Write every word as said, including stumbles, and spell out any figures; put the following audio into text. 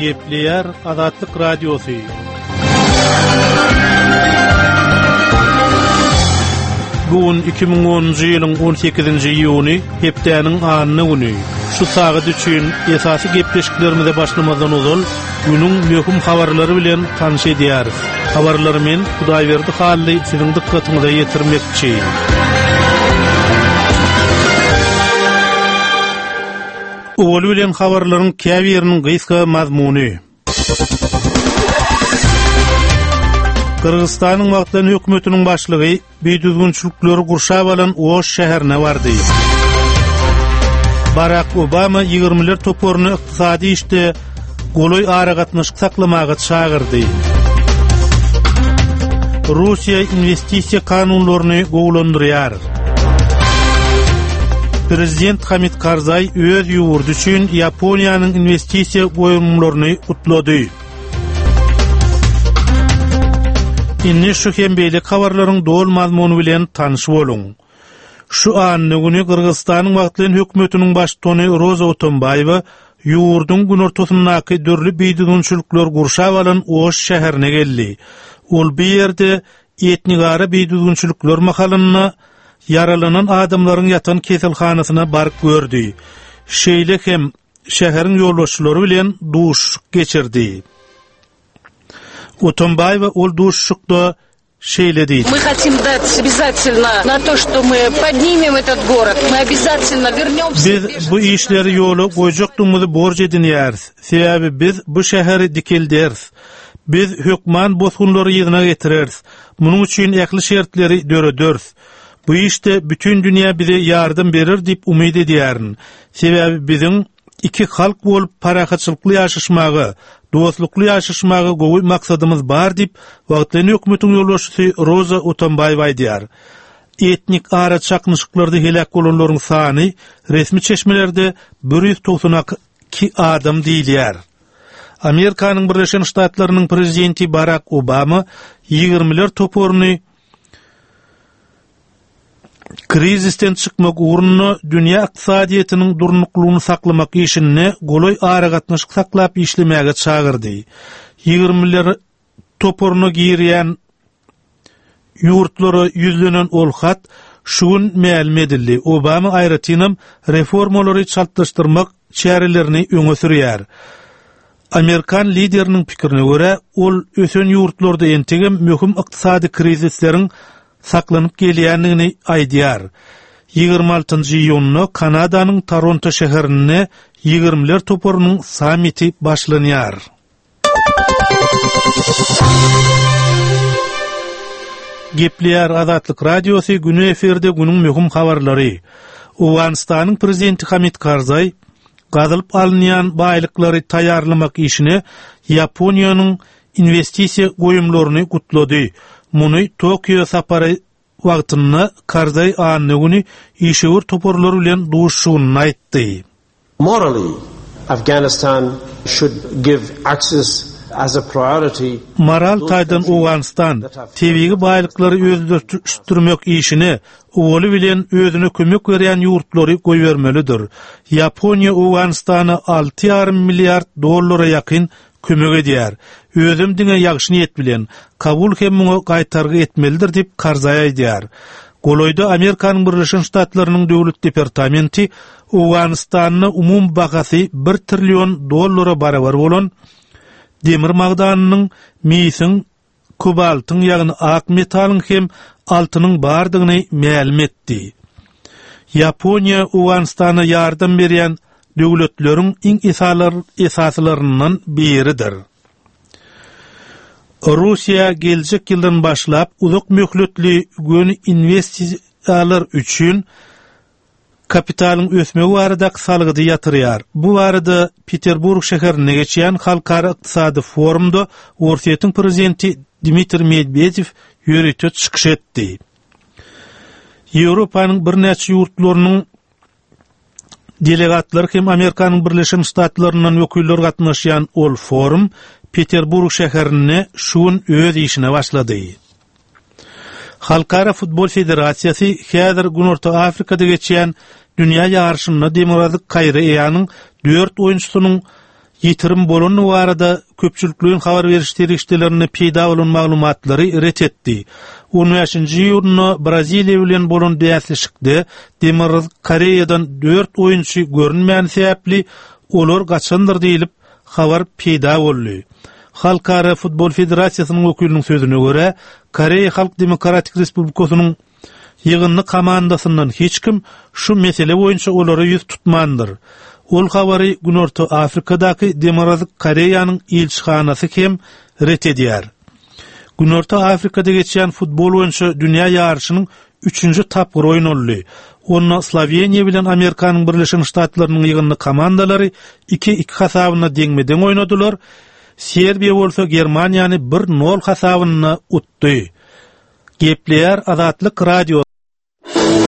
Gepleyer Azatlyk Radiosu. Bugün iki bin onuncu ýylyň on sekizinji iýuny, hepdeniň anyny güni. Şu sagat üçin esasy gepleşiklerimize başlamadan ozal, günüň möhüm habarlary bilen tanış edýäris. Habarlary men Hudaýberdi hally siziň dikkatiňize ýetirmekçi. Ol bilen habarlaryň käbiriniň gysga mazmuny. Kırgızstanyň wagtlyň hökümetiniň başlygy beýdüzgünçilikleri gurşap alan Oş şäherine bardy. Barack Obama ýygyrmalar toporuny ykdysady işte goloý aragatnaşyk saklamagy çağırdy. Russiýa investisiýa kanunlaryny gowlandyrýar. Prezident Hamid Karzai öz ýurdu üçin Ýaponiýanyň investisiýa goýumlaryny utlady. Inni şu hembeýlik habarlaryň dol mazmuny bilen tanyş boluň. Şu anny güni Kırgızstanyň wagtlyň hökümetiniň başlygy Roza Otunbayewa ýurduň gün ortasyndaky dörli beýdüzgünçilikler gurşap alan Oş şäherine geldi. Ol bir ýerde etnigara beýdüzgünçilikler mahalyna yaralanan adamlaryň ýatan keselhanasyna baryp gördi. Şeýle hem şäheriň ýolbaşçylary bilen duşuk geçirdi. Otunbayewa ol duşukda şeýle diýdi. Мы хотим дать обязательно на то, что мы поднимем этот город. Мы обязательно вернёмся. Biz bu işleri ýoly goýjakdygymy borç edinýäris. Sebäbi biz bu şäheri dikildiriz. Biz hökman bozgunlary ýygyna getireriz. Munyň üçin ähli şertleri dörederiz. Bu işte bütün dünýä bize ýardym berer diýip umyd edýärin. Sebäbi biziň iki halk bolup parahatçylykly ýaşaşmagy, dostlukly ýaşaşmagy gowy maksadymyz bar diýip wagtlyň hökümetiň ýolbaşçysy Roza Otunbayewa aýdýar. Etnik ara çaknyşyklary helak bolanlaryň sany resmi çeşmelerde bir ýüz doksan iki adam diýilýär. Amerikanyň Birleşen Ştatlarynyň prezidenti Barack Obama ýygyrmalar toporuny krizisten çykmak uğruna dünýä ykdysadyetiniň durnuklugyny saklamak işini goloý aragatnaşyk saklap işlemäge çağırdy. ýygyrmalar toporuny girýän ýurtlary ýüzlenen ol hat şugun ma'lum edildi. Obama aýratynam reformalary çaltlaşdyrmak çärelerini öňe sürýär. Amerikan lideriniň pikirine görä, ol ösen ýurtlarda entegem möhüm ykdysady krizisleriň saklanyp gelýändigini aýdýar. ýygrima altynjy iýuny Kanadanyň Toronto şäherinde ýygyrmalar toporunyň samiti başlanýar. Gepleyer Azatlyk Radiosu günü eferde günüň möhüm habarlary. Owganistanyň prezidenti Hamid Karzai gazylyp alynýan baýlyklary taýýarlamak işine Ýaponiýanyň investisiýa goýumlaryny gutlady. Muny Tokyo sapary wagtynda Karzai anny güni işewir toporlary bilen duşugyny aýtdy. Morally, Afghanistan should give access as a priority. Moral taýdan Owganistan tebigi baýlyklary özleşdirmek işini oly bilen özüne kömek berýän ýurtlary goýbermelidir. Ýaponiýa Owganistana alty ýarym milliard dollara ýakyn kömek edýär. Özüm diňe ýagşy niýet bilen kabul hem muňa gaýtargy etmelidir diýip Karzai aýdýar. Goloýda Amerikanyň Birleşen Ştatlarynyň döwlet departamenti Owganistanyň umum bagasy bir trillion dollara barabar bolan demir magdanynyň, miýsiň, kobaltyň ýagny ak metalyň hem altynyň bardygyny ma'lum etdi. Ýaponiýa Owganistana ýardam berýän döwletleriň iň esaslarynyň biridir. Russiýa geljek ýyldan başlap uzak möhletli gön investisiýalar üçin kapitalyň ösmegi barada salgydy ýatyrýar. Bu barada Peterburg şäherine geçýän halkara ykdysady forumda Orsiýetiň prezidenti Dmitri Medvedev ýöretip çykyş etdi. Ýewropanyň bir näçe ýurtlarynyň delegatlary hem Amerikanyň Birleşen Ştatlarynyň wekilleri gatnaşýan ol forum Peterburg şäherine şuň öz işine başlady. Halkara Futbol Federasiýasy häzir Günorta Afrikada geçýän dünýä ýarşynyna demokratik gaýry eýanyň dört oýunçusynyň Yitirim bolan barada köpçülüklüğün habar beriş terişlerini peýda bolan maglumatlary ret etdi. on beşinji ýylyny Braziliýa bilen bolan däsleşikde Demir Koreýadan dört oýunçy görünmän sebäpli olar gaçandyr diýilip habar peýda boldy. Halkara Futbol Federasiýasynyň wekiliniň sözüne görä, Koreýa Halk Demokratik Respublikasynyň ýygyny komandasyndan hiç kim şu mesele boýunça olary ýüz tutmandyr. Ol habary Günorta Afrikadaky Demokratik Koreýanyň ilçihanasy hem ret edýär. Günorta Afrikada geçýän futbol boýunça dünýä ýarşynyň üçünji tapgyr oýun boldy. Onda Sloveniýa bilen Amerikanyň Birleşik Ştatlarynyň ýygyny komandalary iki iki hasabyna deňmeden oýnadylar. Serbiýa bolsa Germaniýany bir nol hasabyna utdy. Gepler Azatlyk radio